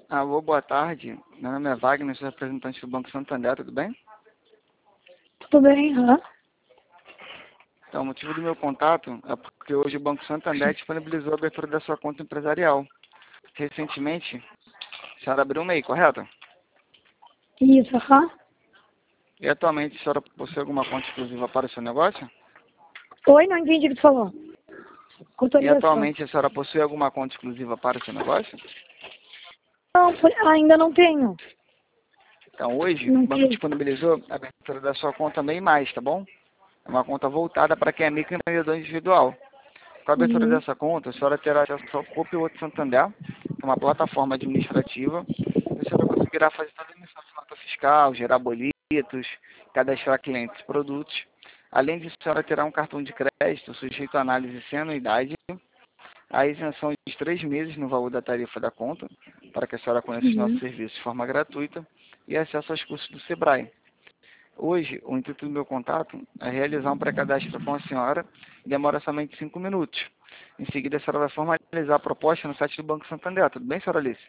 Alô, boa tarde. Meu nome é Wagner, sou representante do Banco Santander, tudo bem? Tudo bem, hã? Então, o motivo do meu contato é porque hoje o Banco Santander disponibilizou a abertura da sua conta empresarial. Recentemente, a senhora abriu um MEI, correto? Isso, hã? E atualmente a senhora possui alguma conta exclusiva para o seu negócio? Oi, não entendi o que tu falou. E Autorização. atualmente a senhora possui alguma conta exclusiva para o seu negócio? Não, ainda não tenho. Então, hoje, Não o banco tenho. disponibilizou a abertura da sua conta MEI+, tá bom? É uma conta voltada para quem é microempreendedor individual. Com a abertura Uhum. dessa conta, a senhora terá acesso ao Copilot Santander, que é uma plataforma administrativa. A senhora conseguirá fazer toda a emissão de nota fiscal, gerar boletos, cadastrar clientes e produtos. Além disso, a senhora terá um cartão de crédito sujeito à análise sem anuidade, a isenção de 3 meses no valor da tarifa da conta, para que a senhora conheça os nossos Uhum. serviços de forma gratuita, e acesso aos cursos do Sebrae. Hoje, o intuito do meu contato é realizar um pré-cadastro com a senhora e demora somente 5 minutos. Em seguida, a senhora vai formalizar a proposta no site do Banco Santander. Tudo bem, senhora Alice?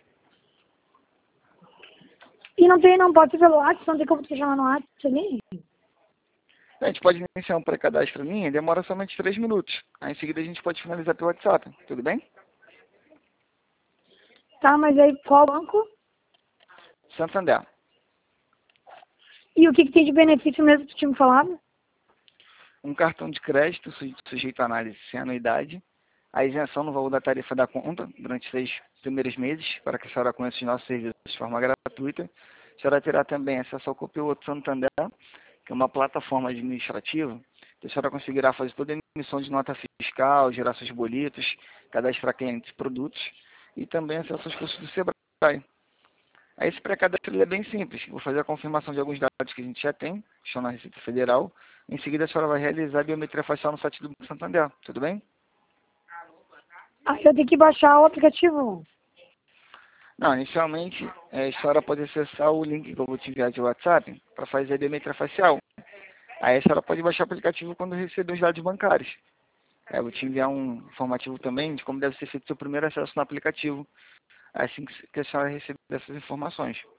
E não tem, não pode ser pelo WhatsApp, não tem como tu chamar no WhatsApp ali? A gente pode iniciar um pré-cadastro minha e demora somente 3 minutos. Aí, em seguida, a gente pode finalizar pelo WhatsApp. Tudo bem? Tá, mas aí qual banco? Santander. E o que que tem de benefício mesmo que tu tinha me falado? Um cartão de crédito sujeito à análise sem anuidade, a isenção no valor da tarifa da conta durante os 6 primeiros meses, para que a senhora conheça os nossos serviços de forma gratuita. A senhora terá também acesso ao Copilot Santander, que é uma plataforma administrativa, que a senhora conseguirá fazer toda a emissão de nota fiscal, gerar seus boletos, cadastrar clientes e produtos, e também acesso aos cursos do Sebrae. Aí esse pré-cadastro ele é bem simples. Vou fazer a confirmação de alguns dados que a gente já tem, que estão na Receita Federal. Em seguida, a senhora vai realizar a biometria facial no site do Banco Santander. Tudo bem? Aí eu tenho que baixar o aplicativo. Não, inicialmente, a senhora pode acessar o link que eu vou te enviar de WhatsApp para fazer a biometria facial. Aí a senhora pode baixar o aplicativo quando receber os dados bancários. Eu vou te enviar um informativo também de como deve ser feito o seu primeiro acesso no aplicativo, assim que a senhora receber essas informações.